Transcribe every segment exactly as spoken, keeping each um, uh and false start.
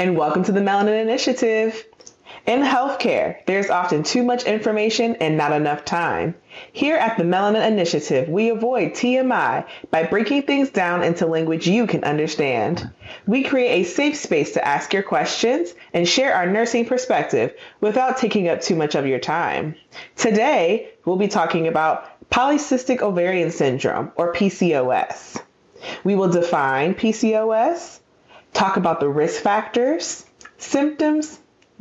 and welcome to the Melanin Initiative. In healthcare, there's often too much information and not enough time. Here at the Melanin Initiative, we avoid T M I by breaking things down into language you can understand. We create a safe space to ask your questions and share our nursing perspective without taking up too much of your time. Today, we'll be talking about polycystic ovarian syndrome, or P C O S. We will define P C O S, talk about the risk factors, symptoms,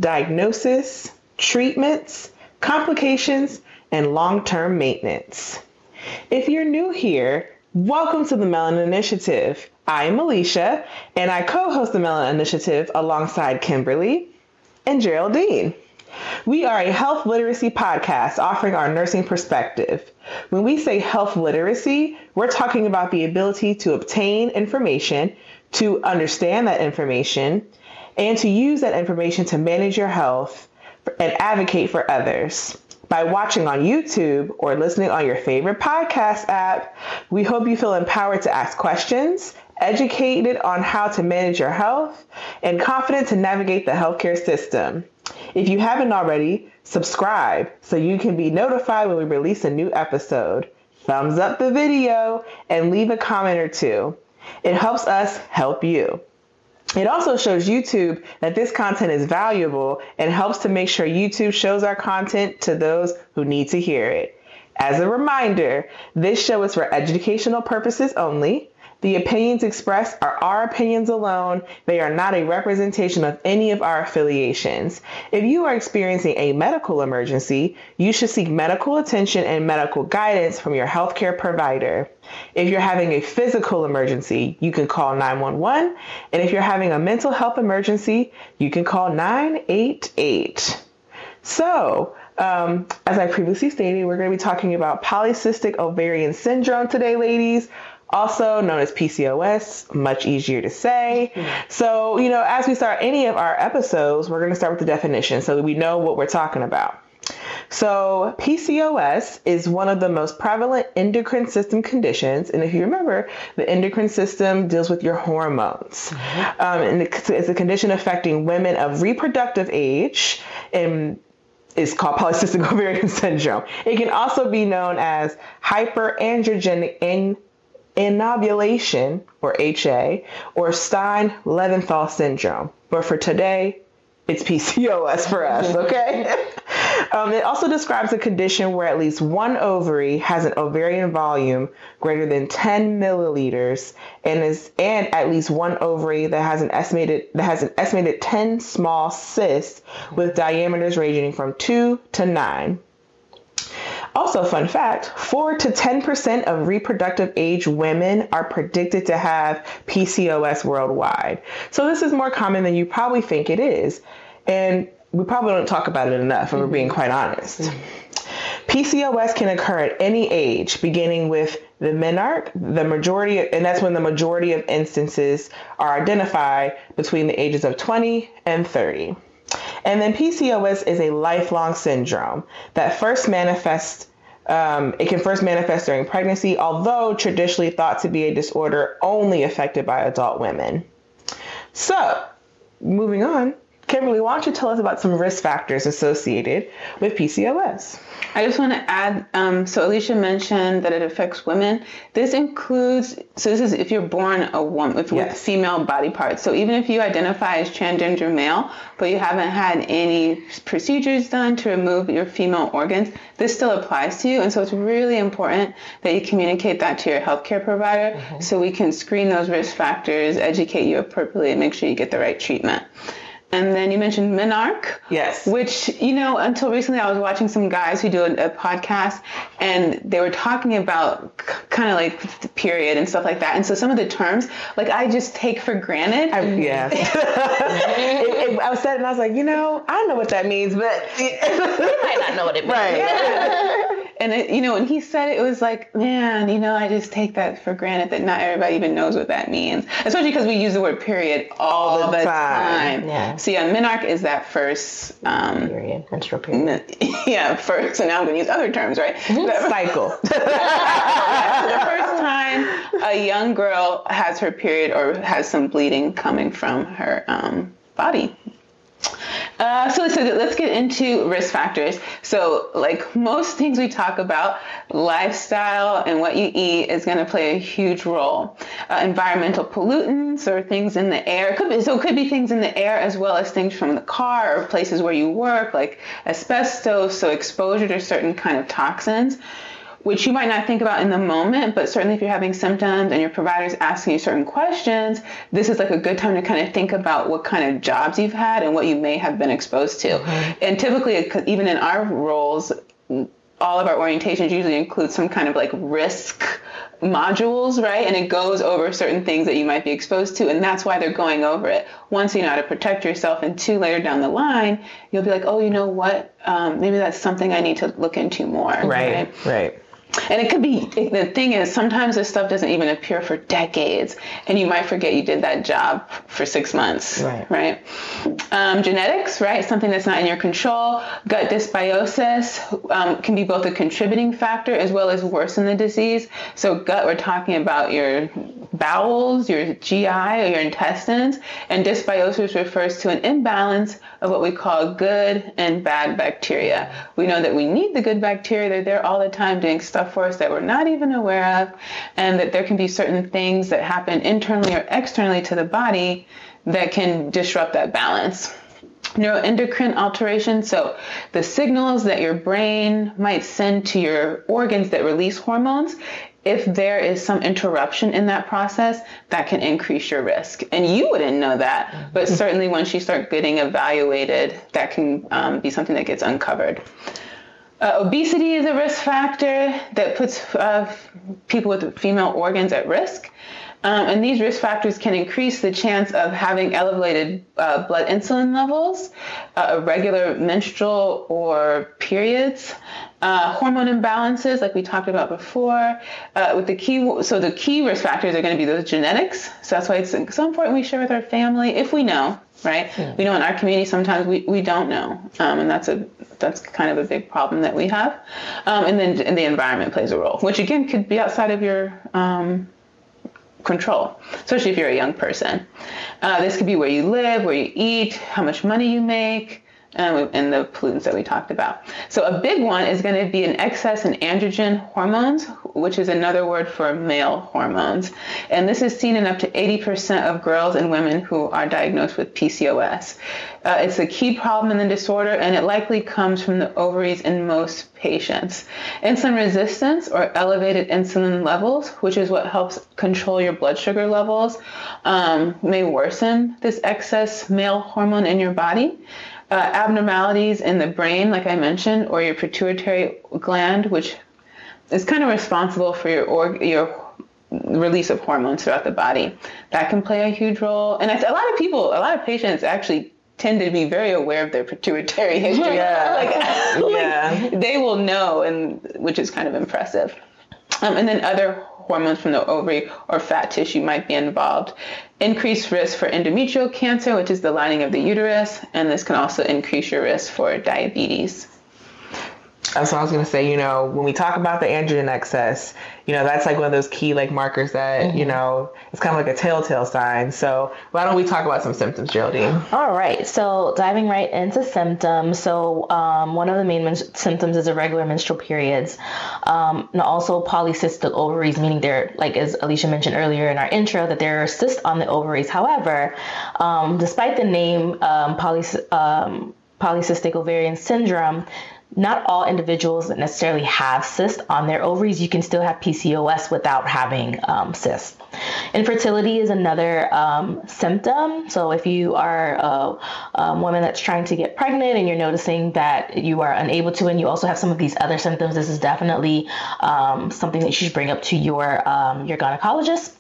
diagnosis, treatments, complications, and long-term maintenance. If you're new here, welcome to the Melanin Initiative. I am Alicia, and I co-host the Melanin Initiative alongside Kimberly and Geraldine. We are a health literacy podcast offering our nursing perspective. When we say health literacy, we're talking about the ability to obtain information, to understand that information, and to use that information to manage your health and advocate for others. By watching on YouTube or listening on your favorite podcast app, we hope you feel empowered to ask questions, educated on how to manage your health, and confident to navigate the healthcare system. If you haven't already, subscribe so you can be notified when we release a new episode. Thumbs up the video and leave a comment or two. It helps us help you. It also shows YouTube that this content is valuable and helps to make sure YouTube shows our content to those who need to hear it. As a reminder, this show is for educational purposes only. The opinions expressed are our opinions alone. They are not a representation of any of our affiliations. If you are experiencing a medical emergency, you should seek medical attention and medical guidance from your healthcare provider. If you're having a physical emergency, you can call nine one one. And if you're having a mental health emergency, you can call nine eight eight. So, um, as I previously stated, we're going to be talking about polycystic ovarian syndrome today, ladies. Also known as P C O S, much easier to say. So, you know, as we start any of our episodes, we're going to start with the definition so that we know what we're talking about. So P C O S is one of the most prevalent endocrine system conditions. And if you remember, the endocrine system deals with your hormones. Mm-hmm. Um, and it's a condition affecting women of reproductive age and is called polycystic ovarian syndrome. It can also be known as hyperandrogenic anovulation, or H A, or Stein-Leventhal syndrome. But for today, it's P C O S for us, okay? um, it also describes a condition where at least one ovary has an ovarian volume greater than ten milliliters, and is and at least one ovary that has an estimated that has an estimated ten small cysts with diameters ranging from two to nine. Also, fun fact, four to ten percent of reproductive age women are predicted to have P C O S worldwide. So this is more common than you probably think it is. And we probably don't talk about it enough, if mm-hmm. we're being quite honest. Mm-hmm. P C O S can occur at any age, beginning with the menarche, the majority, of, and that's when the majority of instances are identified between the ages of twenty and thirty. And then P C O S is a lifelong syndrome that first manifests, um, it can first manifest during pregnancy, although traditionally thought to be a disorder only affected by adult women. So, moving on, Kimberly, why don't you tell us about some risk factors associated with P C O S? I just want to add, um, so Alicia mentioned that it affects women. This includes, so this is if you're born a woman with, yes. with female body parts. So even if you identify as transgender male, but you haven't had any procedures done to remove your female organs, this still applies to you. And so it's really important that you communicate that to your healthcare provider mm-hmm. so we can screen those risk factors, educate you appropriately, and make sure you get the right treatment. And then you mentioned menarche. Yes. Which, you know, until recently I was watching some guys who do a, a podcast and they were talking about c- kind of like the period and stuff like that. And so some of the terms, like I just take for granted. I, yeah. it, it, I was saying, and I was like, you know, I don't know what that means, but you might not know what it means. Right. Yeah. And, it, you know, when he said it, it was like, man, you know, I just take that for granted that not everybody even knows what that means. Especially because we use the word period all, all the time. time. Yeah. So yeah, menarche is that first um, period, menstrual period. Yeah, first. So now I'm going to use other terms, right? Mm-hmm. Cycle. Yeah, so the first time a young girl has her period or has some bleeding coming from her um, body. Uh, so, so let's get into risk factors. So like most things we talk about, lifestyle and what you eat is going to play a huge role. Uh, environmental pollutants or things in the air. Could be, so it could be things in the air as well as things from the car or places where you work, like asbestos, so exposure to certain kind of toxins, which you might not think about in the moment, but certainly if you're having symptoms and your provider's asking you certain questions, this is like a good time to kind of think about what kind of jobs you've had and what you may have been exposed to. Mm-hmm. And typically, even in our roles, all of our orientations usually include some kind of like risk modules, right? And it goes over certain things that you might be exposed to, and that's why they're going over it. One, so you know how to protect yourself, and two, later down the line, you'll be like, oh, you know what? Um, maybe that's something I need to look into more. Right, right. right. And it could be, the thing is, sometimes this stuff doesn't even appear for decades, and you might forget you did that job for six months, right? right? Um, genetics, right? Something that's not in your control. Gut dysbiosis um, can be both a contributing factor as well as worsen the disease. So gut, we're talking about your bowels, your G I, or your intestines, and dysbiosis refers to an imbalance of what we call good and bad bacteria. We know that we need the good bacteria. They're there all the time doing stuff for us that we're not even aware of, and that there can be certain things that happen internally or externally to the body that can disrupt that balance. Neuroendocrine alterations, so the signals that your brain might send to your organs that release hormones, if there is some interruption in that process, that can increase your risk. And you wouldn't know that, but certainly once you start getting evaluated, that can um, be something that gets uncovered. Uh, obesity is a risk factor that puts uh, people with female organs at risk. Um, and these risk factors can increase the chance of having elevated uh, blood insulin levels, uh, irregular menstrual or periods, uh, hormone imbalances, like we talked about before. Uh, with the key, so the key risk factors are going to be those genetics. So that's why it's so important we share with our family if we know, right? Yeah. We know in our community sometimes we, we don't know, um, and that's a that's kind of a big problem that we have. Um, and then and the environment plays a role, which again could be outside of your um, control, especially if you're a young person. Uh, this could be where you live, where you eat, how much money you make, um, and the pollutants that we talked about. So a big one is going to be an excess in androgen hormones, which is another word for male hormones. And this is seen in up to eighty percent of girls and women who are diagnosed with P C O S. Uh, it's a key problem in the disorder, and it likely comes from the ovaries in most patients. Insulin resistance or elevated insulin levels, which is what helps control your blood sugar levels, um, may worsen this excess male hormone in your body. Uh, abnormalities in the brain, like I mentioned, or your pituitary gland, which is kind of responsible for your org- your release of hormones throughout the body. That can play a huge role. And it's, a lot of people, a lot of patients actually tend to be very aware of their pituitary history. Yeah. like, yeah. like they will know, and which is kind of impressive. Um, and then other hormones from the ovary or fat tissue might be involved. Increased risk for endometrial cancer, which is the lining of the uterus, and this can also increase your risk for diabetes. That's what I was going to say. You know, when we talk about the androgen excess, you know, that's like one of those key like markers that, mm-hmm. you know, it's kind of like a telltale sign. So why don't we talk about some symptoms, Geraldine? All right. So diving right into symptoms. So um, one of the main men- symptoms is irregular menstrual periods. Um, and also polycystic ovaries, meaning they're, like as Alicia mentioned earlier in our intro, that there are cysts on the ovaries. However, um, despite the name um, poly- um, polycystic ovarian syndrome, not all individuals that necessarily have cysts on their ovaries. You can still have P C O S without having um, cysts. Infertility is another um, symptom. So if you are a, a woman that's trying to get pregnant and you're noticing that you are unable to, and you also have some of these other symptoms, this is definitely um, something that you should bring up to your um, your gynecologist.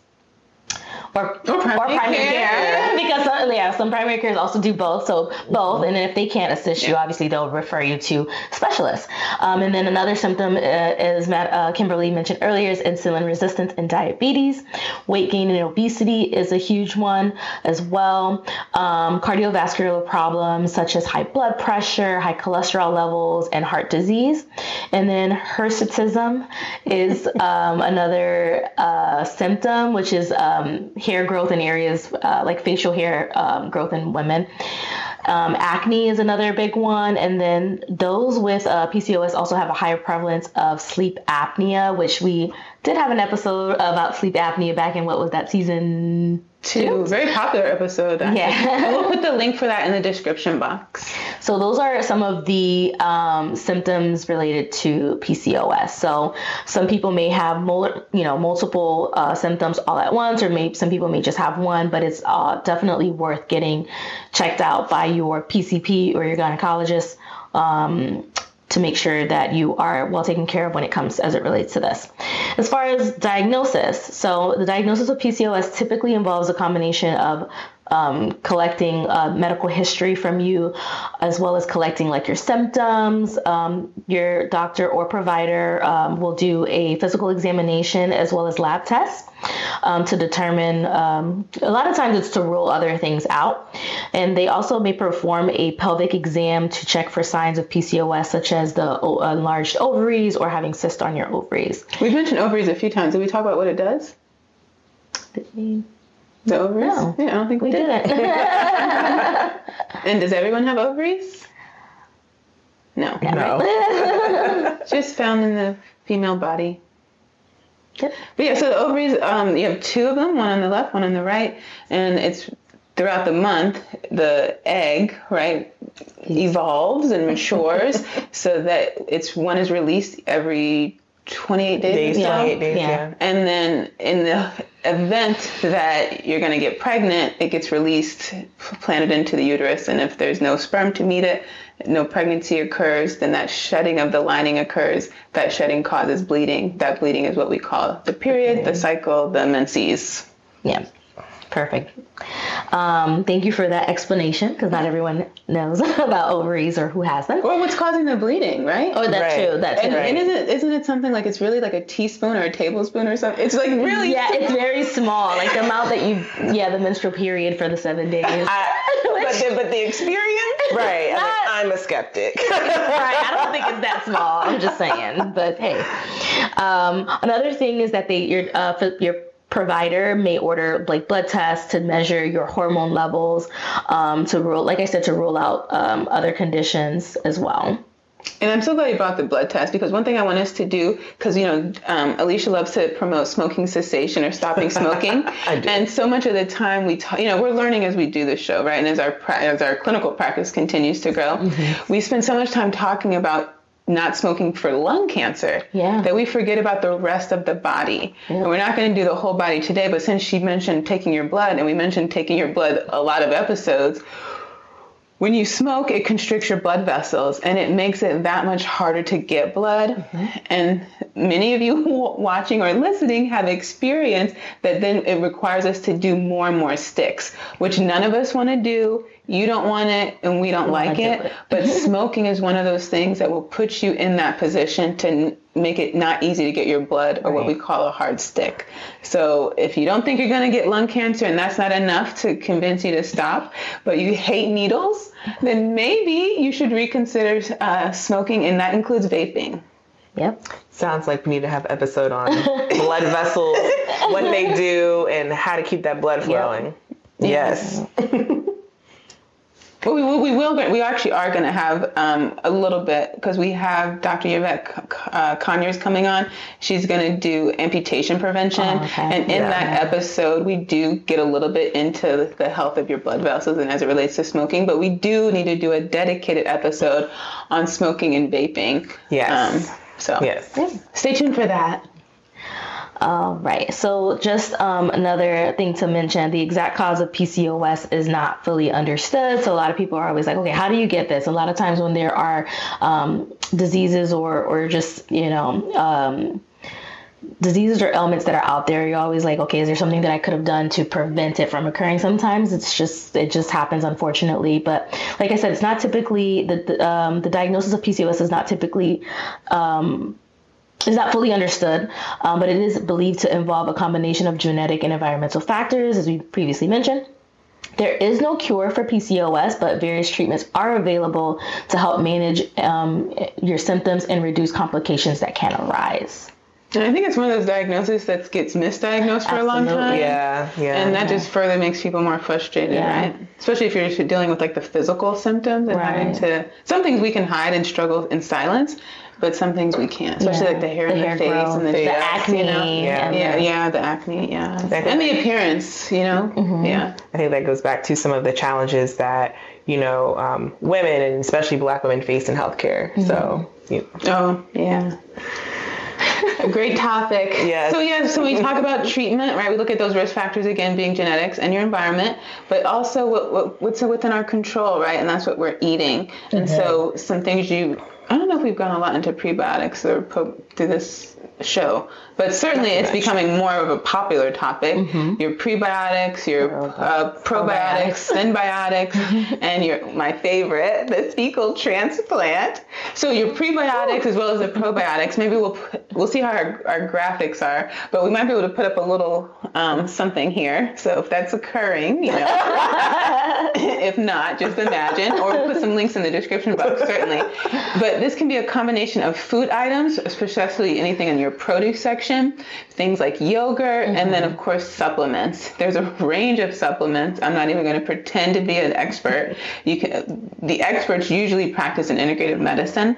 Or, or primary, or primary care. care. Because uh, yeah, some primary cares also do both. So both. And then if they can't assist you, obviously they'll refer you to specialists. Um, and then another symptom, uh, as Matt, uh, Kimberly mentioned earlier, is insulin resistance and diabetes. Weight gain and obesity is a huge one as well. Um, cardiovascular problems such as high blood pressure, high cholesterol levels, and heart disease. And then hirsutism is um, another uh, symptom, which is um, hair growth in areas uh, like facial hair um, growth in women. Um, acne is another big one. And then those with uh, P C O S also have a higher prevalence of sleep apnea, which we did have an episode about sleep apnea back in, what was that, season two? Two. Very popular episode. Actually. Yeah. And we'll put the link for that in the description box. So those are some of the um, symptoms related to P C O S. So some people may have mul- you know, multiple uh, symptoms all at once, or maybe some people may just have one, but it's uh, definitely worth getting checked out by your P C P or your gynecologist um, to make sure that you are well taken care of when it comes as it relates to this. As far as diagnosis, so the diagnosis of P C O S typically involves a combination of um, collecting uh, medical history from you, as well as collecting like your symptoms. Um, your doctor or provider um, will do a physical examination as well as lab tests um, to determine, um, a lot of times it's to rule other things out. And they also may perform a pelvic exam to check for signs of P C O S, such as the uh, enlarged ovaries or having cysts on your ovaries. We've mentioned ovaries a few times. Did we talk about what it does? Did we? The ovaries? No. Yeah, I don't think we, we did. didn't. And does everyone have ovaries? No. No. Just found in the female body. Yep. But yeah, so the ovaries, um, you have two of them, one on the left, one on the right, and it's throughout the month, the egg, right, evolves and matures so that it's one is released every twenty-eight days. days Yeah. twenty-eight days, Yeah. yeah. And then in the event that you're going to get pregnant, it gets released, planted into the uterus. And if there's no sperm to meet it, no pregnancy occurs, then that shedding of the lining occurs. That shedding causes bleeding. That bleeding is what we call the period, the cycle, the menses. Yeah. Perfect. Um, thank you for that explanation, because not everyone knows about ovaries or who has them. Or what's causing the bleeding, right? Oh, that's Right. true. That's And, true. and isn't, it, isn't it something like it's really like a teaspoon or a tablespoon or something? It's like really... Yeah, it's very small. Like the amount that you, yeah, the menstrual period for the seven days. I, but, the, but the experience, right? Not- I mean, I'm a skeptic. Right, I don't think it's that small. I'm just saying. But hey, um, another thing is that they your uh, for your provider may order like blood tests to measure your hormone levels, um, to rule, like I said, to rule out um, other conditions as well. And I'm so glad you brought the blood test, because one thing I want us to do, because, you know, um, Alicia loves to promote smoking cessation or stopping smoking. I do. And so much of the time we talk, you know, we're learning as we do this show, right? And as our, pra- as our clinical practice continues to grow, mm-hmm. we spend so much time talking about not smoking for lung cancer, yeah. that we forget about the rest of the body. Yeah. And we're not going to do the whole body today, but since she mentioned taking your blood, and we mentioned taking your blood a lot of episodes, when you smoke, it constricts your blood vessels, and it makes it that much harder to get blood. Mm-hmm. And many of you watching or listening have experienced that then it requires us to do more and more sticks, which none of us want to do. You don't want it, and we don't we like it. it. But smoking is one of those things that will put you in that position to make it not easy to get your blood, or right. what we call a hard stick. So if you don't think you're going to get lung cancer, and that's not enough to convince you to stop, but you hate needles, then maybe you should reconsider uh, smoking, and that includes vaping. Yep. Sounds like we need to have an episode on blood vessels, what they do, and how to keep that blood flowing. Yep. Yes. Well, we, we will. We actually are going to have um, a little bit, because we have Doctor Yvette uh, Conyers coming on. She's going to do amputation prevention. Oh, okay. And in yeah. that episode, we do get a little bit into the health of your blood vessels and as it relates to smoking. But we do need to do a dedicated episode on smoking and vaping. Yes. Um, so yes. Yeah. Stay tuned for that. All right. So just um, another thing to mention, the exact cause of P C O S is not fully understood. So a lot of people are always like, okay, how do you get this? A lot of times when there are um, diseases or, or just, you know, um, diseases or ailments that are out there, you're always like, okay, is there something that I could have done to prevent it from occurring? Sometimes it's just, it just happens, unfortunately. But like I said, it's not typically, the, the, um, the diagnosis of P C O S is not typically, um, is not fully understood, um, but it is believed to involve a combination of genetic and environmental factors, as we previously mentioned. There is no cure for P C O S, but various treatments are available to help manage um, your symptoms and reduce complications that can arise. And I think it's one of those diagnoses that gets misdiagnosed for Absolutely. a long time. Yeah, yeah. And that yeah. just further makes people more frustrated, Yeah. right? Especially if you're dealing with like the physical symptoms and Right. having to, some things we can hide and struggle in silence, but some things we can't, especially Yeah. like the hair The in hair the face growth, and the, the depth, acne, you know? Yeah. and Yeah, the- yeah, the acne, yeah. think- And the appearance, you know? Mm-hmm. Yeah. I think that goes back to some of the challenges that, you know, um, women and especially Black women face in healthcare. Mm-hmm. So, you Oh, yeah. A great topic. Yes. So yeah, so we talk about treatment, right? We look at those risk factors again, being genetics and your environment, but also what, what what's within our control, right? And that's what we're eating. And so some things you, I don't know if we've gone a lot into prebiotics or po- through this show, but certainly it's becoming more of a popular topic. Your prebiotics, your uh, probiotics, symbiotics, and your my favorite, the fecal transplant. So your prebiotics as well as the probiotics. Maybe we'll put, we'll see how our, our graphics are, but we might be able to put up a little um, something here. So if that's occurring, you know, if not, just imagine, or we'll put some links in the description box certainly. But this can be a combination of food items, especially anything in your produce section, things like yogurt, mm-hmm. and then of course supplements. There's a range of supplements. I'm not even going to pretend to be an expert. You can, the experts usually practice in integrative medicine,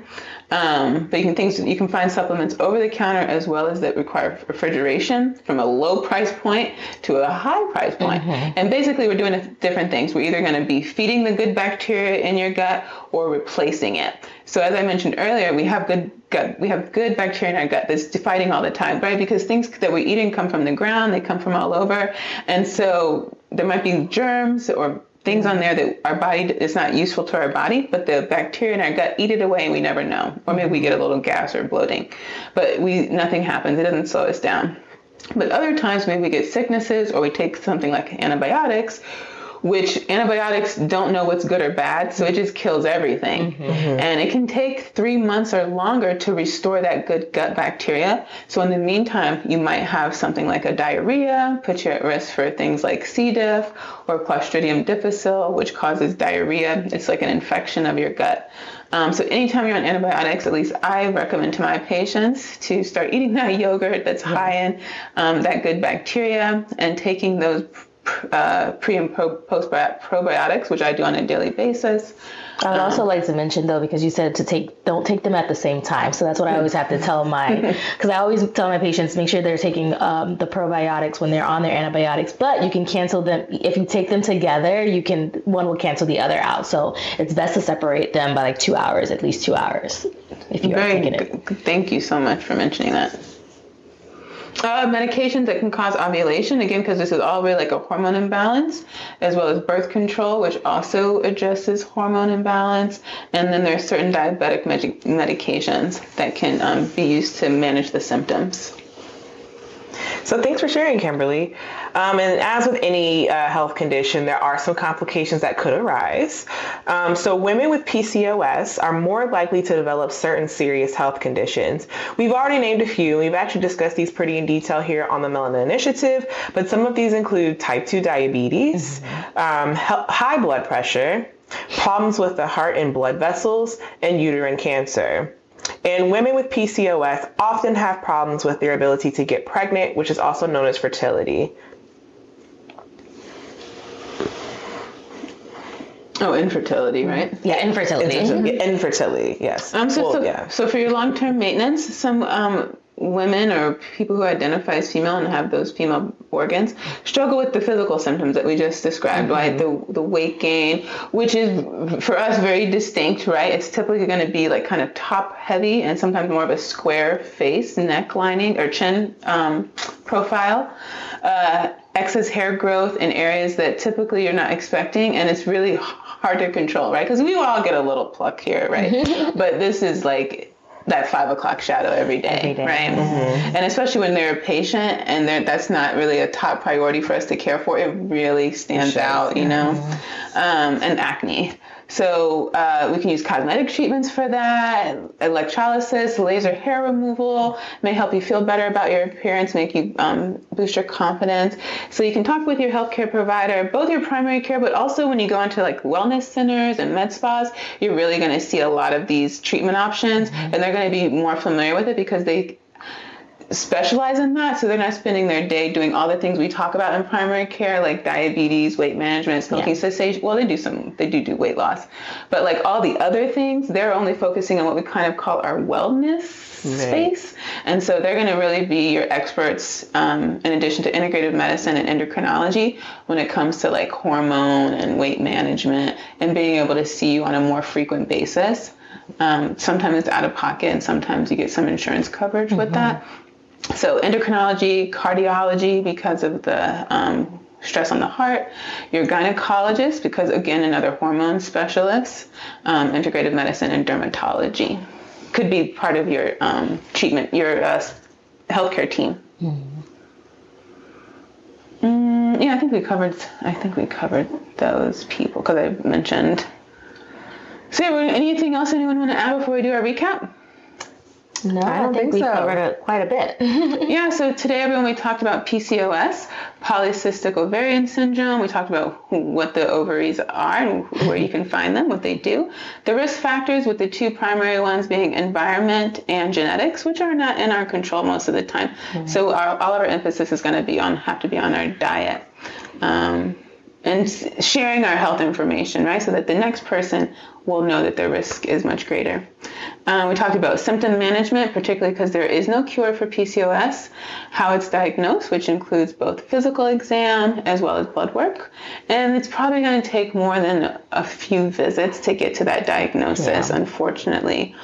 um, but you can things you can find supplements over the counter as well as that require refrigeration from a low price point to a high price point. Mm-hmm. And basically, we're doing different things. We're either going to be feeding the good bacteria in your gut or replacing it. So as I mentioned earlier, we have good gut, we have good bacteria in our gut that's fighting all the time, right? Because things that we're eating come from the ground, they come from all over. And so there might be germs or things on there that our body is not useful to our body, but the bacteria in our gut eat it away and we never know. Or maybe we get a little gas or bloating, but we nothing happens. It doesn't slow us down. But other times maybe we get sicknesses or we take something like antibiotics, which antibiotics don't know what's good or bad, so it just kills everything. Mm-hmm. And it can take three months or longer to restore that good gut bacteria. So in the meantime, you might have something like a diarrhea, put you at risk for things like C. diff or Clostridium difficile, which causes diarrhea. It's like an infection of your gut. Um, so anytime you're on antibiotics, at least I recommend to my patients to start eating that yogurt that's yeah. high in um, that good bacteria and taking those Uh, pre and pro, post probiotics, which I do on a daily basis. I would um, also like to mention though, because you said to take, don't take them at the same time. So that's what I always have to tell my, because I always tell my patients, make sure they're taking um, the probiotics when they're on their antibiotics, but you can cancel them. If you take them together, you can, one will cancel the other out. So it's best to separate them by like two hours, at least two hours. If you are taking it. Thank you so much for mentioning that. Uh, medications that can cause ovulation, again, because this is all really like a hormone imbalance, as well as birth control, which also addresses hormone imbalance. And then there's certain diabetic med- medications that can um, be used to manage the symptoms. So thanks for sharing, Kimberly. Um, and as with any uh, health condition, there are some complications that could arise. Um, so women with P C O S are more likely to develop certain serious health conditions. We've already named a few. We've actually discussed these pretty in detail here on the Melanin Initiative, but some of these include type two diabetes, mm-hmm. um, high blood pressure, problems with the heart and blood vessels, and uterine cancer. And women with P C O S often have problems with their ability to get pregnant, which is also known as fertility. Oh, infertility, right? Yeah, infertility. Infertility, mm-hmm. infertility yes. Um, so, well, so, yeah. so for your long-term maintenance, some um, women or people who identify as female and have those female organs struggle with the physical symptoms that we just described, mm-hmm. right? The the weight gain, which is for us very distinct, right? It's typically going to be like kind of top heavy and sometimes more of a square face, neck lining or chin um, profile. Uh, excess hair growth in areas that typically you're not expecting, and it's really hard to control, right? Because we all get a little pluck here, right? But this is like that five o'clock shadow every day, every day. Right? Mm-hmm. And especially when they're a patient and they're, that's not really a top priority for us to care for, it really stands out, you know? Mm-hmm. Um, and acne. So uh, we can use cosmetic treatments for that, electrolysis, laser hair removal, may help you feel better about your appearance, make you um, boost your confidence. So you can talk with your healthcare provider, both your primary care, but also when you go into like wellness centers and med spas, you're really going to see a lot of these treatment options, mm-hmm. and they're going to be more familiar with it because they specialize in that, so they're not spending their day doing all the things we talk about in primary care, like diabetes, weight management, smoking yeah. cessation. Well, they do some, they do do weight loss, but like all the other things, they're only focusing on what we kind of call our wellness right. space. And so they're going to really be your experts, um, in addition to integrative medicine and endocrinology, when it comes to like hormone and weight management and being able to see you on a more frequent basis. Um, sometimes it's out of pocket, and sometimes you get some insurance coverage mm-hmm. with that. So endocrinology, cardiology, because of the um, stress on the heart, your gynecologist, because again, another hormone specialist, um, integrative medicine, and dermatology could be part of your um, treatment, your uh, healthcare team. Mm-hmm. Mm, yeah, I think we covered. I think we covered those people because I mentioned. So, anything else anyone want to add before we do our recap? No, I don't I think, think we so. covered a, quite a bit. Yeah, so today, everyone, we talked about P C O S, polycystic ovarian syndrome. We talked about what the ovaries are and where you can find them, what they do. The risk factors, with the two primary ones being environment and genetics, which are not in our control most of the time. Mm-hmm. So our, all of our emphasis is going to be on, have to be on our diet. Um, and sharing our health information, right? So that the next person will know that their risk is much greater. Um, we talked about symptom management, particularly because there is no cure for P C O S, how it's diagnosed, which includes both physical exam as well as blood work. And it's probably going to take more than a few visits to get to that diagnosis, yeah. unfortunately.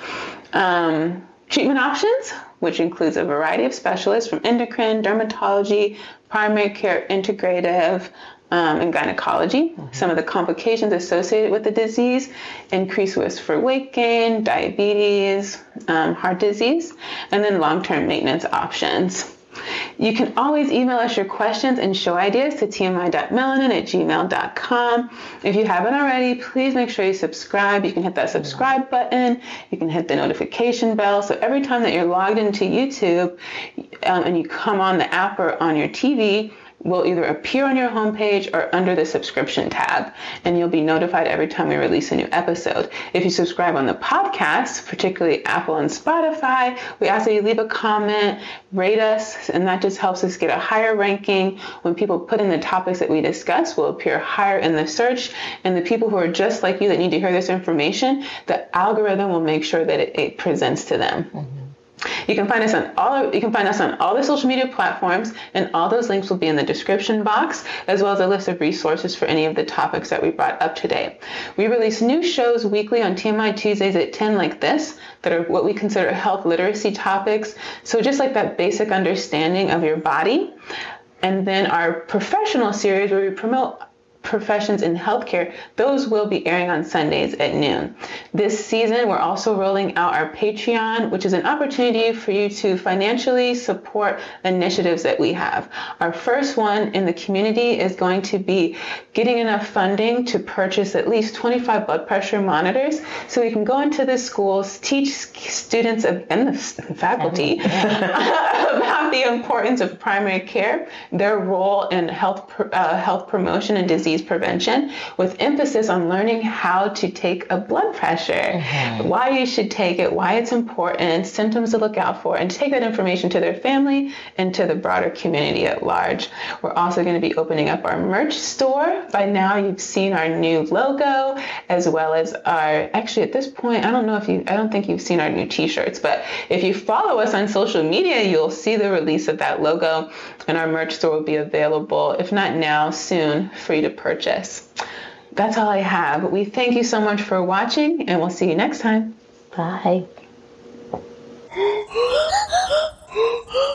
Um, treatment options, which includes a variety of specialists from endocrine, dermatology, primary care, integrative, Um, and gynecology. Mm-hmm. Some of the complications associated with the disease: increased risk for weight gain, diabetes, um, heart disease, and then long-term maintenance options. You can always email us your questions and show ideas to t m i dot melanin at gmail dot com. If you haven't already, please make sure you subscribe. You can hit that subscribe button. You can hit the notification bell. So every time that you're logged into YouTube um, and you come on the app or on your T V, will either appear on your homepage or under the subscription tab, and you'll be notified every time we release a new episode. If you subscribe on the podcast, particularly Apple and Spotify, we ask that you leave a comment, rate us, and that just helps us get a higher ranking. When people put in the topics that we discuss, will appear higher in the search, and the people who are just like you that need to hear this information, the algorithm will make sure that it, it presents to them. Mm-hmm. You can find us on all you can find us on all the social media platforms, and all those links will be in the description box, as well as a list of resources for any of the topics that we brought up today. We release new shows weekly on T M I Tuesdays at ten like this, that are what we consider health literacy topics. So just like that basic understanding of your body. And then our professional series, where we promote professions in healthcare, those will be airing on Sundays at noon. This season, we're also rolling out our Patreon, which is an opportunity for you to financially support initiatives that we have. Our first one in the community is going to be getting enough funding to purchase at least twenty-five blood pressure monitors, so we can go into the schools, teach students and the faculty about the importance of primary care, their role in health uh, health promotion and disease prevention, with emphasis on learning how to take a blood pressure, mm-hmm. why you should take it, why it's important, symptoms to look out for, and take that information to their family and to the broader community at large. We're also going to be opening up our merch store. By now, you've seen our new logo, as well as our, actually at this point, I don't know if you, I don't think you've seen our new t-shirts, but if you follow us on social media, you'll see the release of that logo, and our merch store will be available, if not now, soon, for you to purchase. That's all I have. We thank you so much for watching, and we'll see you next time. Bye.